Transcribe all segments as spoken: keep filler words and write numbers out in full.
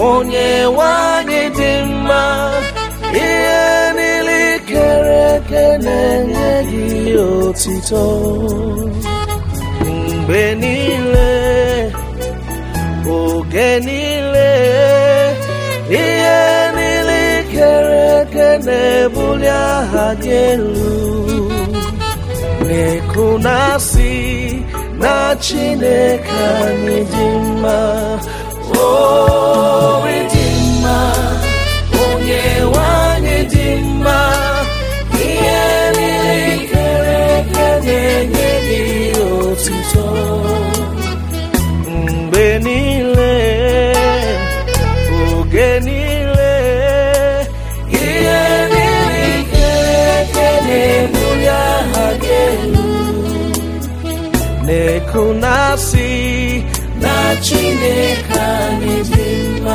onye nwanyị dị mma, ihe niile kere eke na-enye gị otito mgbe niile, oge niile. Ihe niile kere eke na-ebuli aha gị elu, na-ekunasị na Chineke anyị dị mma. Oh, dị mma, onye nwanyị dị mma, ihe niile kere eke na-enye gị otito mgbe niile, oge niile. Ihe niile kere eke na-ebuli aha gị elu, na-ekunasị na Chineke anyị dị mma.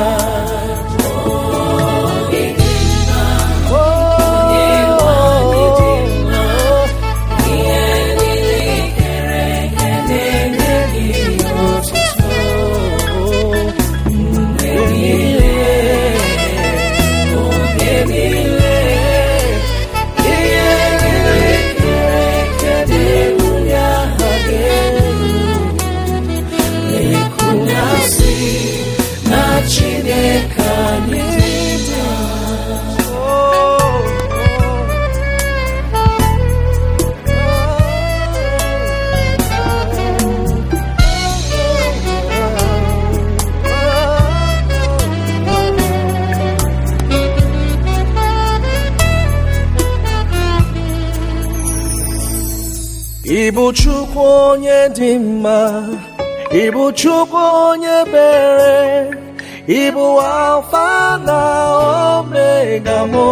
Ịbụ Chukwu onye dị mma, ịbụ Chukwu onye ebere, ịbụ Alfa na Omega mụ,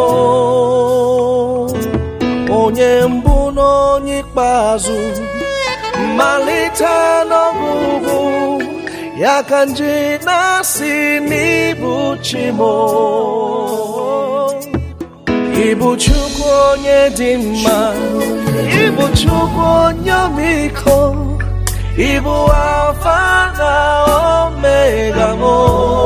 onye mbụ na onye ikpeazụ, mmalite n'ọgwụgwụ, ya ka m ji na-asị n'ịbụ Chi mụ. Ịbụ Chukwu onye dị mma, ịbụ Chukwu onye ọmịiko, ịbụ Alfa na Omega mụ,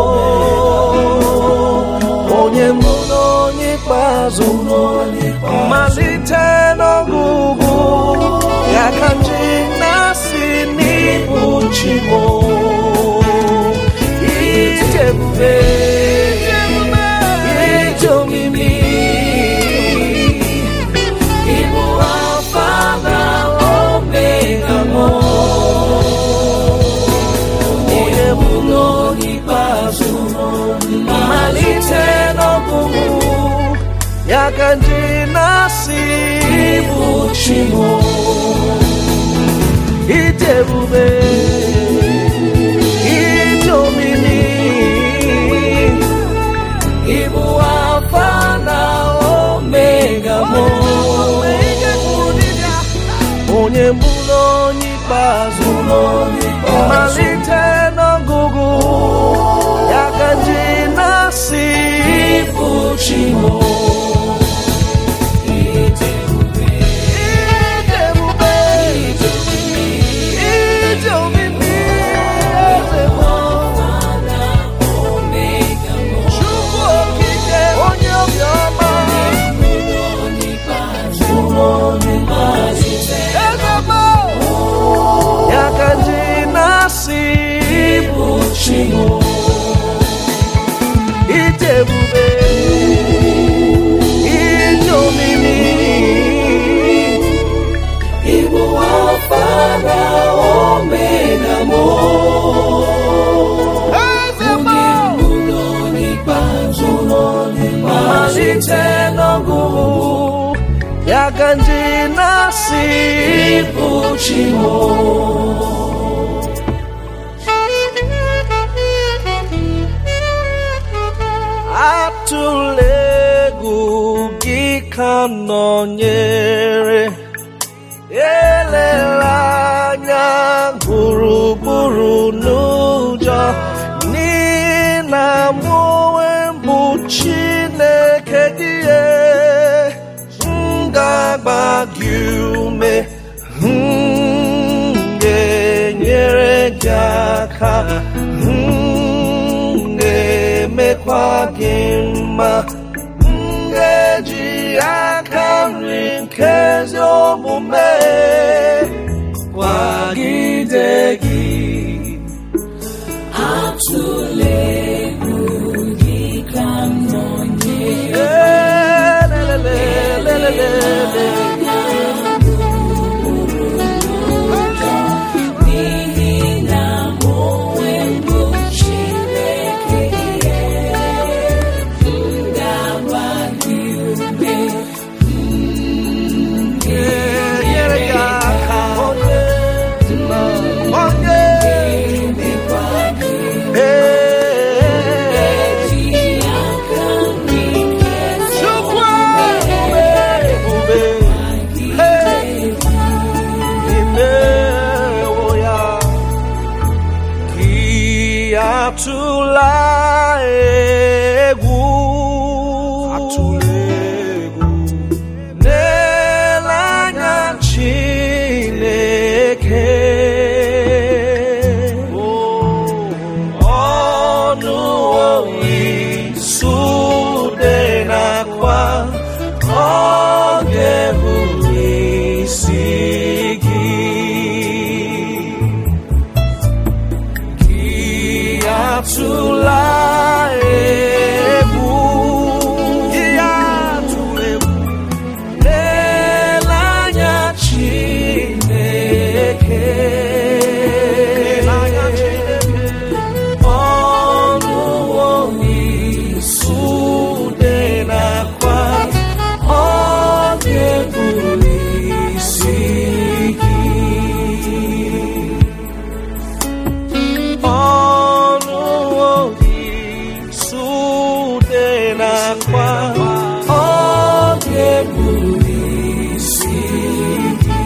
onye mbụ na onye ikpeazụ, mmalite n'ọgwụgwụ, ya ka m ji na-asị n'ịbụ Chi mụ. Ịdị ebube, ịdị omimi, ya ka m ji na-asị ịbụ Chi mụ. Ịdị ebube, ịdị omimi, ịbụ Alfa na Omega mụ, onye mbụ na onye ikpeazụ, mmalite n'ọgwụgwụ, ya ka m ji na-asị ịbụ Chi mụ. Ịdị ebube, ịdị omimi, ịbụ Alfa na Omega mụ, onye mbụ na onye ikpeazụ, mmalite n'ọgwụgwụ, ya ka m ji na-asị ịbụ Chi mụ. Atụla egwu, gị ka m nọnyere, elela anya gburugburu n'ụjọ, n'ihi na mụ onwe m bụ Chineke gị, m ga-agba gị ume, m ga-enyere gị aka, m ga-eme mma ngeji aka nri nke ezi omume kwagide gị atụla egwu gị ka m nọnyere atụla egwu atụla egwu n'ele anya Chineke ọnụ isude n'akwa ọ ga-ebu isi gị atụla egwu ya atụla egwu n'ele anya Chineke ọnụ isude n'akwa ọ ga-ebuli isi gị n'akwa ọ ga-ebuli isi gị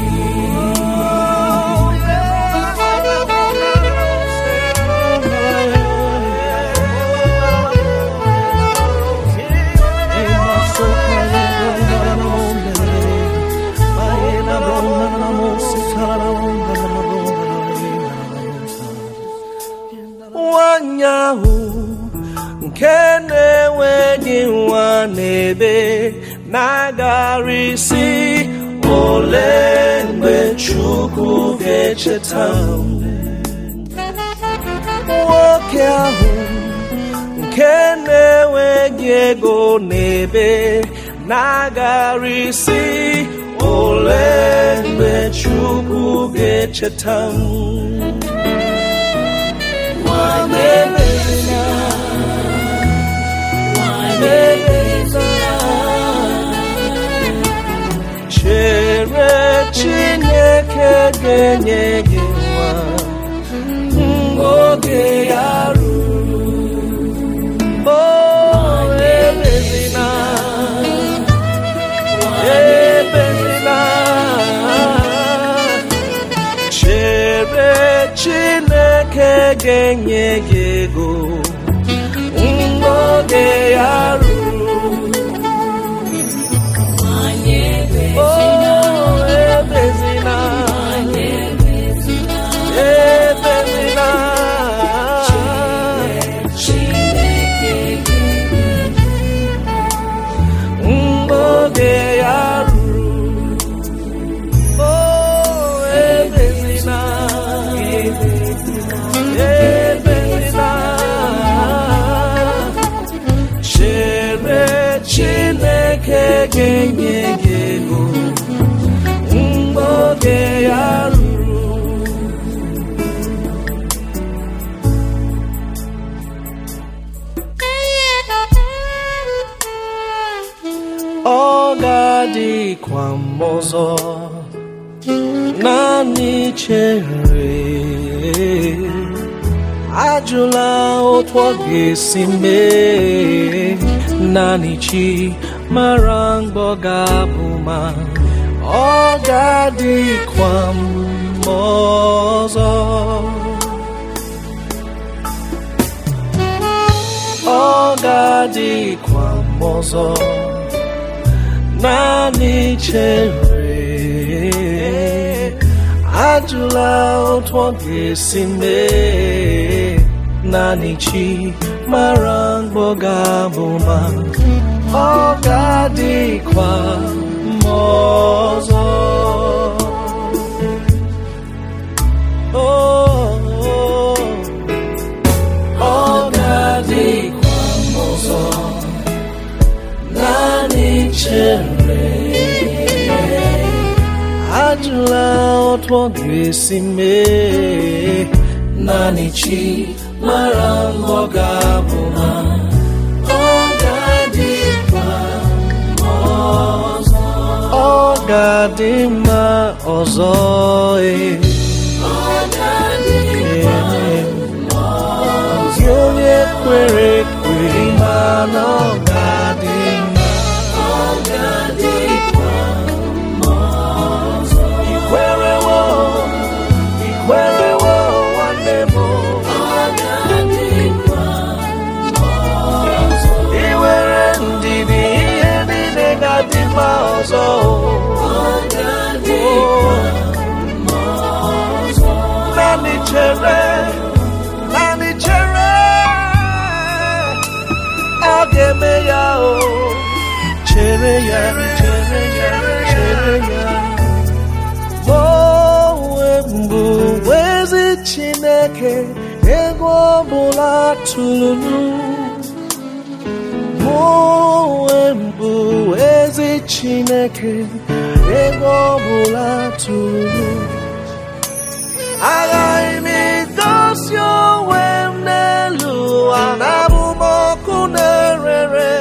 nwanyị ahụ nke na-enweghị nwa n'ebe na-agarịsị ole mgbe Chukwu ga-echeta nwoke ahụ nke na-enweghị ego n'ebe na-agarịsị ole mgbe Chukwu ga-echeta chere Chineke ga-enye gị nwa oge ya ruru o ebezina ebezina chere Chineke ga-enye gị ego oge ya ruru Chineke ga-enye gị ego mgbe oge ya ruru ọ ga-adịkwa mma ọzọ naanị chere ajụla otu ọ ga-esi mee naanị chi mara mgbe ọ ga-abụ ma ọ ga-adịkwa mma ọzọ ọ ga-adịkwa mma ọzọ naanị chere ajụla otu ọ ga-esi mee naanị chi mara mgboga bụma ọ ga-adịkwa m ọzọ. Ọ ga-adịkwa m ọzọ, naanị chere. Ajụla otu ọ ga-esi mee, naanị chi mara mgbe ọ ga-abụ ma ọ ga-adịkwa m ọzọ. Ọ ga-adị mma ọzọ, ee. Ọ ga-adịkwa m ọzọ. Gị onye kwere ekwe ma na ọ ga-adị mma. Ọ ga-adịkwa m ọzọ. Ikwerewo, ikwerewo nwanne m. Ọ ga-adịkwa m ọzọ. Iwere ndidi, ihe niile ga-adị mma ọzọ. Ọ ga-adịkwa m ọzọ. Naanị chere, naanị chere, ọ ga-eme ya o. Chere ya, chere ya, chere ya. Onwe mbụ ezi Chineke, ego ọbụla tụrụ. Onwe mbụ ezi Chineke, ego ọbụla tụrụ. Agaghị m egosi onwe m n'elu ụwa na-abụ m ọkụ na-erere.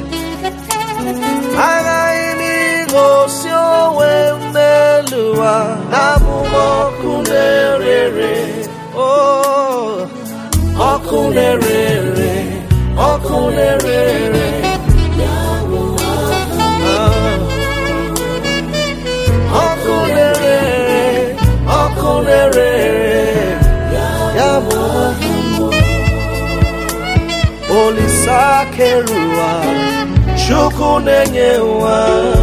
Agaghị m egosi onwe m n'elu ụwa na-abụ m ọkụ na-erere. Oh, ọkụ na-erere, ọkụ na-erere. Ọkụ na-erere, ọkụ na-erere. Ya bụ Olisa kere ụwa, Chukwu na-enye ụwa.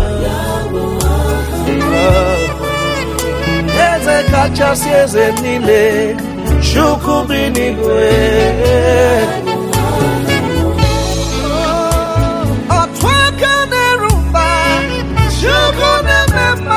Eze kachasị eze niile, Chukwu bi n'igwe. Otu aka na-eru mba, Chukwu na-eme mma.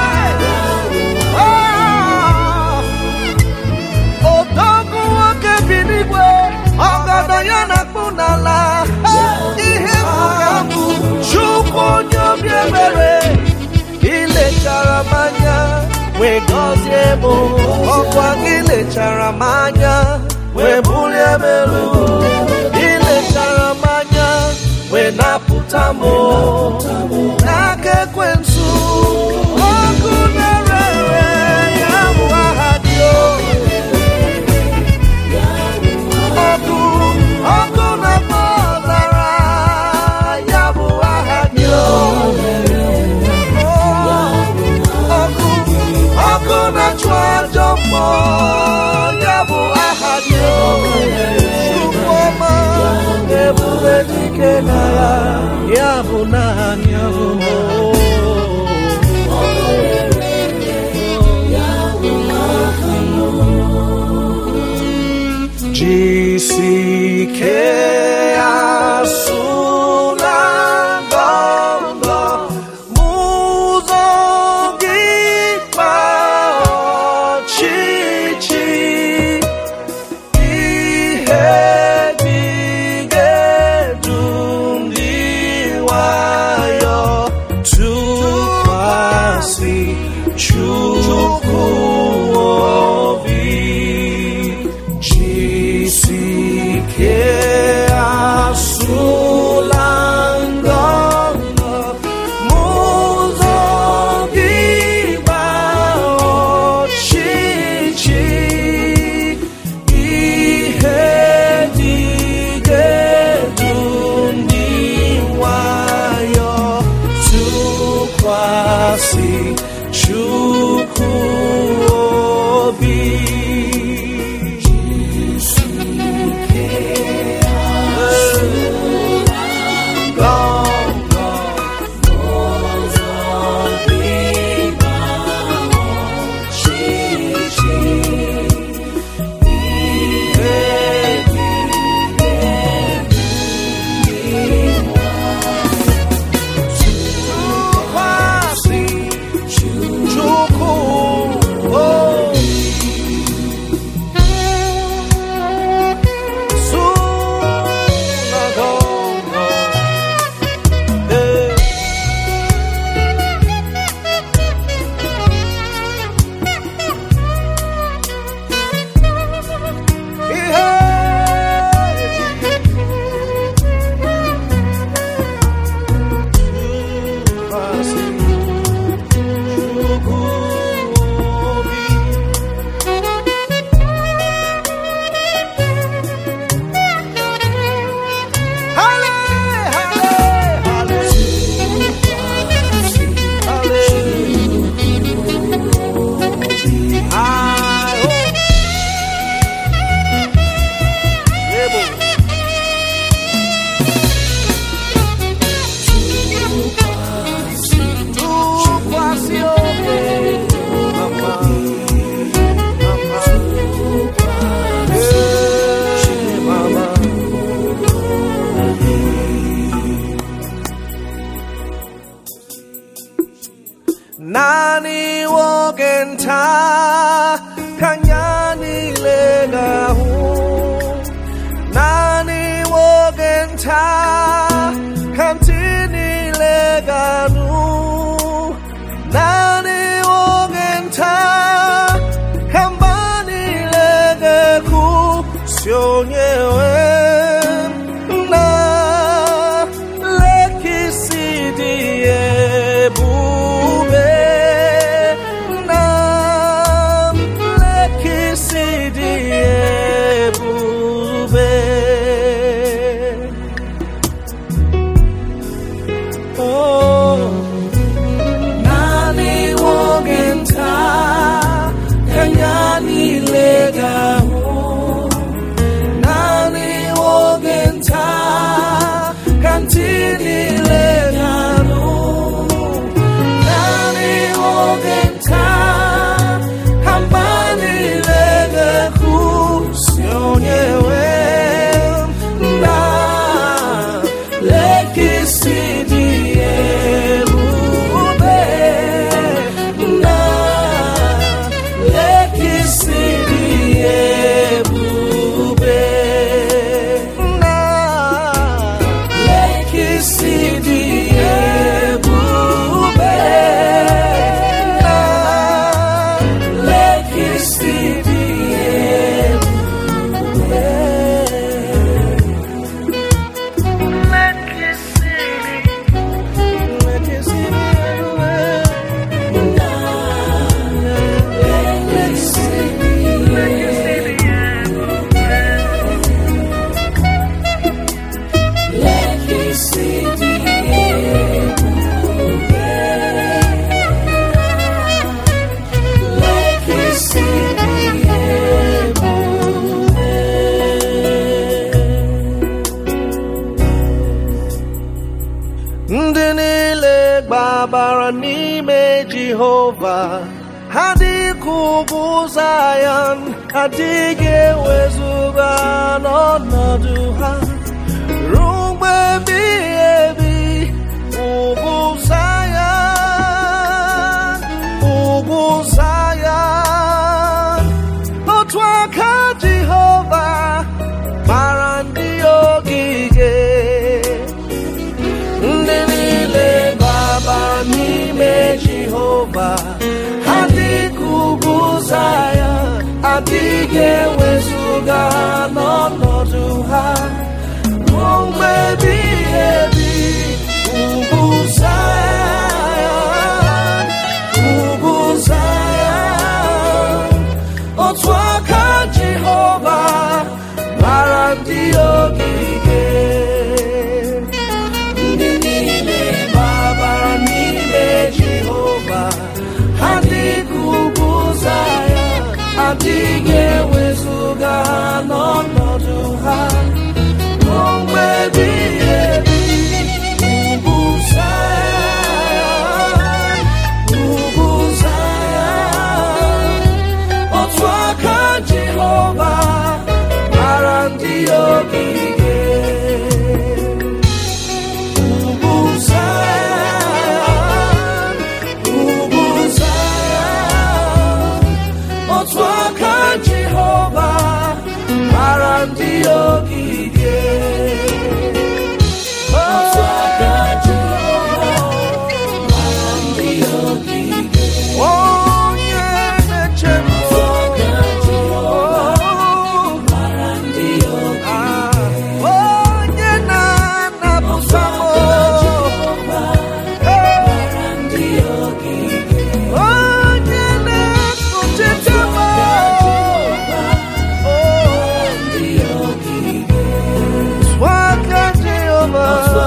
Odogwu nwoke bi n'igwe, ọgọdọ ya na-akpụ n'ala. Ihe bụ Chukwu onye obi ebere, ilechara m anya wee gọzie m. Ọkwa gị lechara m anya wee bulie m elu. Ilechara m anya wee napụta m n'aka ekwensu. Ọkụ na-erere, ya bụ aha gị o. Ọkụ, ọkụ na-agba ọzara, ya bụ aha gị o. Ọkụ, ọkụ na-achụ ajọ mmụọ, ya bụ aha gị o. Chukwu ọma, ebube dike na ya, ya bụ naanị ahụhụ. Jisike asụla ngọngọ, mụzọ gị kpa ọchịchị. Ihe gị ga-edu ndị nwayọ, tụkwasị Chukwu obi. Jisike asụla Nani wogenta kanyani legahu Nani wogenta kantini leganu Nani wogenta kambani legaku sionyewe na lekisidie bube na lekisidie bube oh nani wogenta kanyani legahu nani wogenta kantini leganu nani wogenta kambani legaku sionyewe na lekisidie bube na lekisidie bube na lekisidie bube na lekisidie bube Ndị niile gbabara n'ime Jehova adịghị ugwu Zion adịghị ewezuga n'ọnọdụ ha ruo mgbe ebighị ebi ugwu Zion ugwu Zion otu aka Jehova gbara ndị ogige ndị niile gbabara n'ime Jehova adịghị ugwu Zion adịghị ewezuga n'ọnọdụ ha ruo mgbe ebighị ebi ugwu Zion ugwu Zion otu aka Jehova gbara ndị ogige ndị niile gbabara n'ime Jehova adịghị ugwu Zion adịghị ewezuga n'ọnọdụ ha ruo mgbe ebighị ebi ugwu Zion ugwu Zion otu aka Jehova gbara ndị ogige ugwu Zion ugwu Zion otu aka Jehova gbara ndị ogige otu aka Jehova gbara ndị ogige onye na-eche m otu aka Jehova gbara ndị ogige onye na-anapụta m gbara ndị ogige onye na-ekpuchite m ndị ogige otu aka Jehova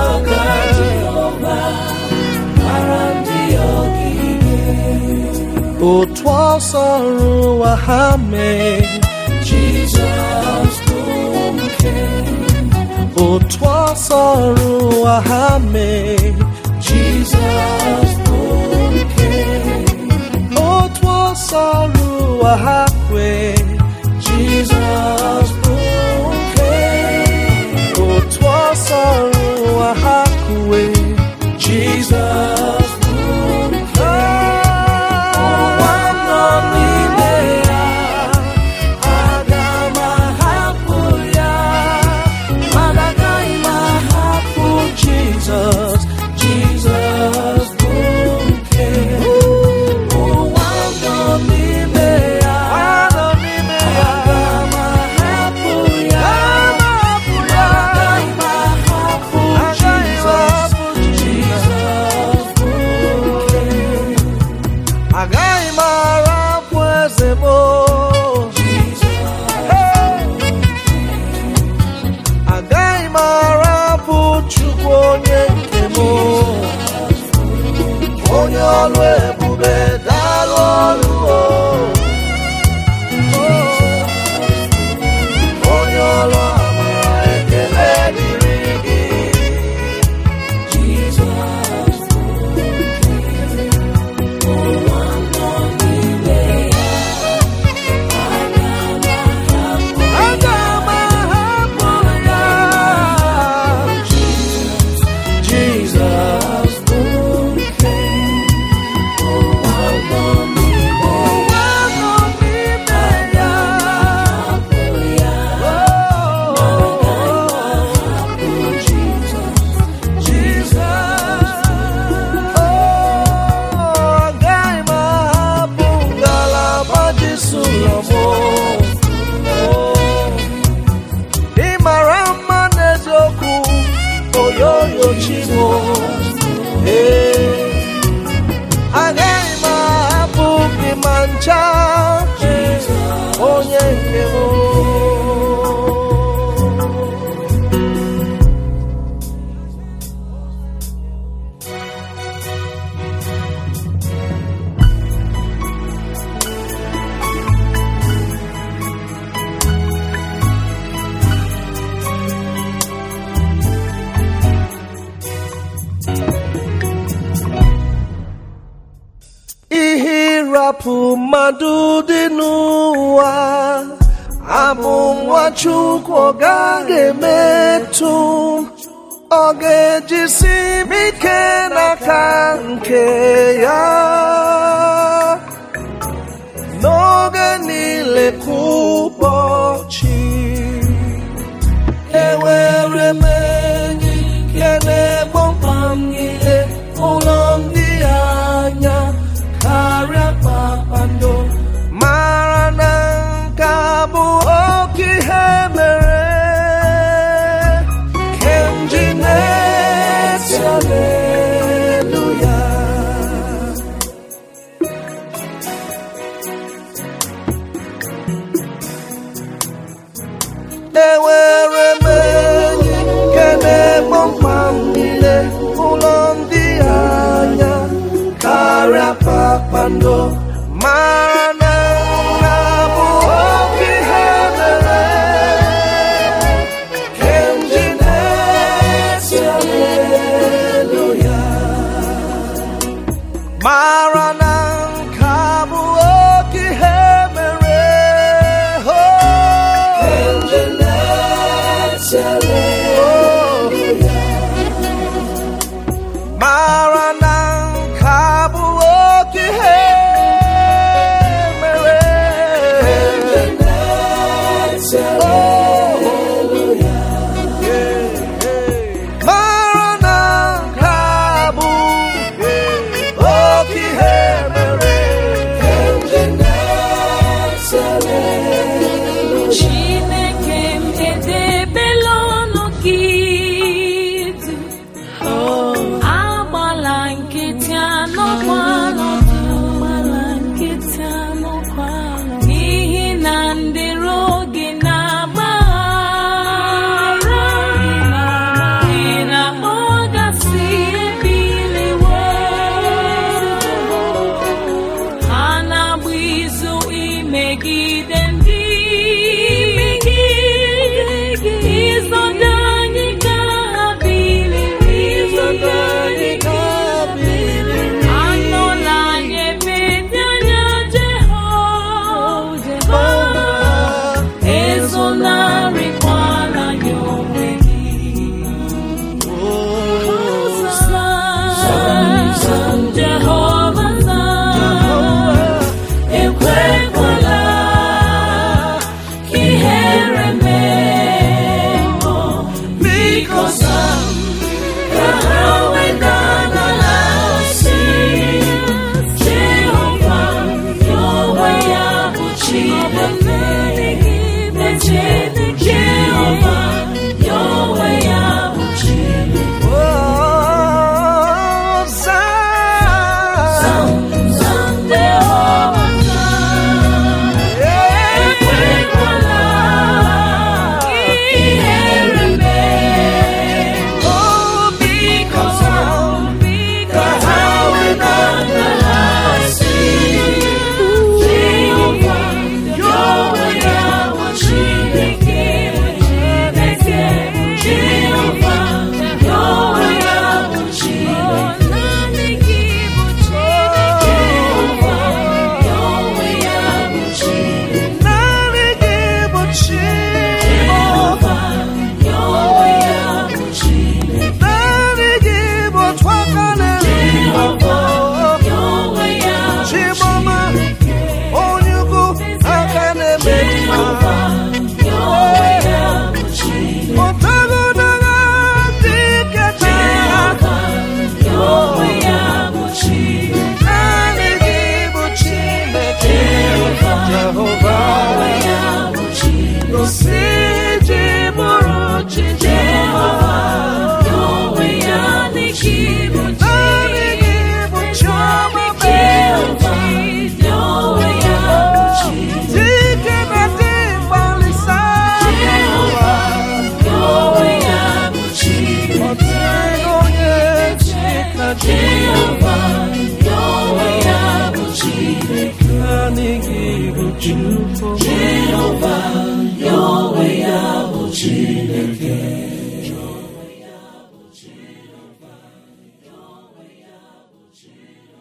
gbara ndị ogige otu ọsọ rụwa ha mee Jizọs bụ nke otu ọsọ rụwa ha mee Jizọs bụ nke otu ọsọ rụwa ha kwe Jizọs bụ nke otu ọsọ rụwa ha kwe Jesus bụ nke hapụ mmadụ dị n'ụwa, abụ nwa Chukwu ọ gaghị emetụ, ọ ga-ejisi m ike n'aka nke ya n'oge niile kwa ụbọchị. Enwere m enyi nke na-egbo mkpa m niile, ụlọ ndị anya karịa kpakpando, mara na nke a bụ oke ihe mere nke m ji na-eti haleluya. Enwere m enyi nke na-egbo mkpa m niile, ụlọ ndị anya karịa kpakpando, mara na nke a bụ oke ihe mere nke m ji na-eti haleluya. Mara na nke a bụ oke ihe mere nke m ji na-eti haleluya. Mara na nke a bụ oke ihe mere nke m ji na-eti haleluya. Mara na nke a bụ oke ihe mere nke m ji na-eti haleluya. Chineke m edebela ọnụ gị dị, agbala nkịtị anọkwala ọdụ, agbala nkịtị anọkwala ọdụ, n'ihi na ndị iro gị na-agbaghara, n'ihi na ọ gasị ebiliwo, ha na-agba izu imegide ndị izọdo anyị ka ha biliri, izọdo anyị ka ha biliri, anọla anyị ebe dị anya Jehova, ezonarịkwala ya onwe gị. Zam, Jehova zam, ekwekwala ka ihere mee m, biko zam, ka ha weda n'ala si. Jehova ya onwe ya bụ Chineke, Jehova ya onwe ya bụ Chineke. Oh, Zam, Zam, Jehova zam, ekwekwala ka ihere mee m, biko zam, ka ha weda n'ala si. Jehova ya onwe ya bụ Chineke, Jehova ya onwe ya bụ Chineke, naanị gị bụ Chineke. Jehova ya onwe ya bụ Chineke, naanị gị bụ Jehova Chineke, ya onwe ya bụ Chineke, naanị gị bụ otu aka Jehova na-eme ya onwe ya bụ Chimọma, Chineke, onye ukwu aka na-eme Jehova ya onwe ya bụ Chineke, ụtagodaga dị ike Jehova ya onwe ya bụ Chineke, naanị gị bụ Chineke. Jehova Jehova ya onwe ya bụ Chineke, gosi ji bụrụ chi Jehova ya onwe ya n'ike bụ naanị gị bụ Chiọma Jehova ya onwe ya bụ Chineke, dike na dị mgbalịsa Jehova ya onwe ya bụ Chineke, ọtụtụ onye Chika Jehova ya onwe ya bụ Chineke, naanị gị bụ Chukwu. Jehova ya onwe ya bụ Chineke. Jehova ya bụ Chineke.